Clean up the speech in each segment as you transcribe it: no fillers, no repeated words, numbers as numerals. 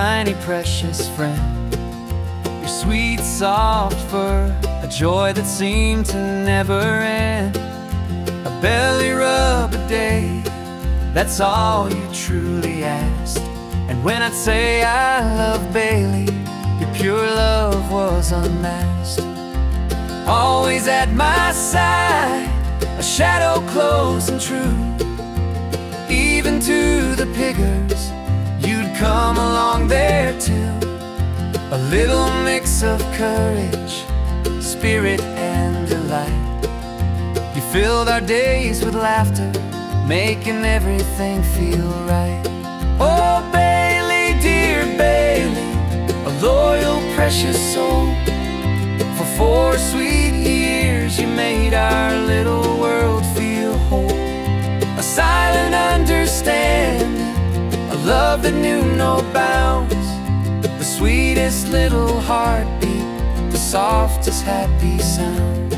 tiny precious friend. Your sweet soft fur, a joy that seemed to never end. A belly rub a day, that's all you truly asked. And when I'd say I love Bailey, your pure love was unmasked. Always at my side, a shadow close and true. Even to the piggers, you'd come along there too. A little mix of courage, spirit and delight. You filled our days with laughter, making everything feel right. Oh Bailey, dear Bailey, a loyal, precious soul. For 4 sweet years you made our little world feel whole. A silent understanding, a love that knew no bounds. The sweetest little heartbeat, the softest happy sounds.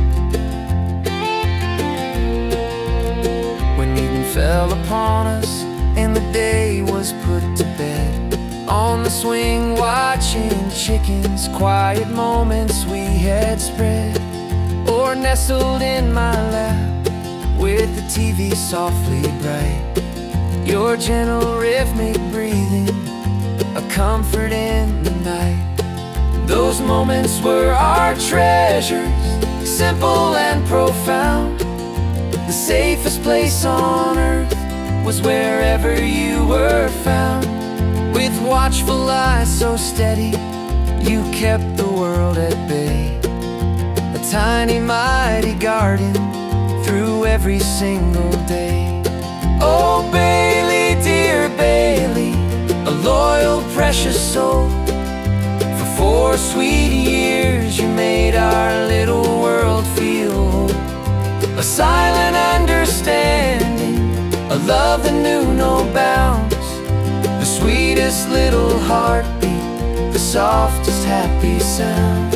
When evening fell upon us and the day was put to bed, on the swing watching chickens, quiet moments we had spread. Or nestled in my lap with the TV softly bright, your gentle rhythmic breathing, a comfort in the night. Those moments were our treasures, simple and profound. The safest place on earth was wherever you were found. With watchful eyes so steady, you kept the world at bay. A tiny mighty guardian through every single day. Oh Bailey, dear Bailey, a loyal, precious soul. For 4 sweet years you made our little world feel whole. A silent understanding, a love that knew no bounds. The sweetest little heartbeat, the softest happy sounds.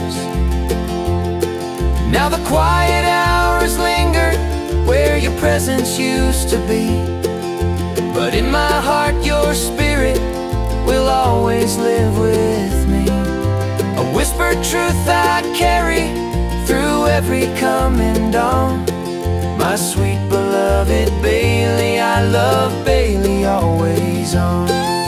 Now the quiet hours linger where your presence used to be, but in my heart your spirit will always live with me. A whispered truth I carry through every coming dawn. My sweet beloved Bailey, I love Bailey always on.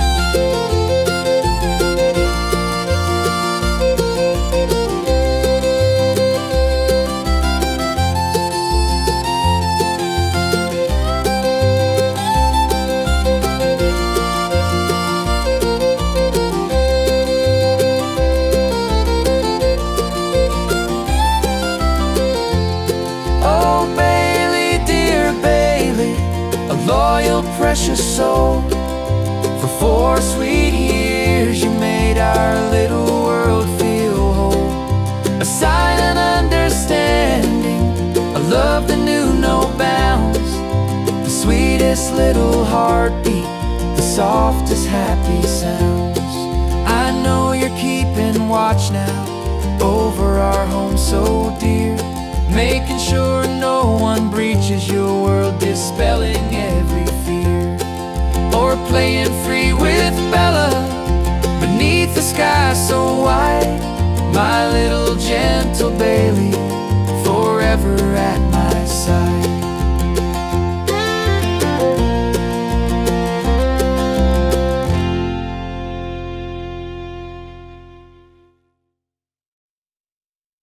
Loyal, precious soul. For 4 sweet years you made our little world feel whole. A silent understanding, a love that knew no bounds. The sweetest little heartbeat, the softest happy sounds. I know you're keeping watch now over our home so dear, making sure no one breaches your world, dispelling every fear. Or playing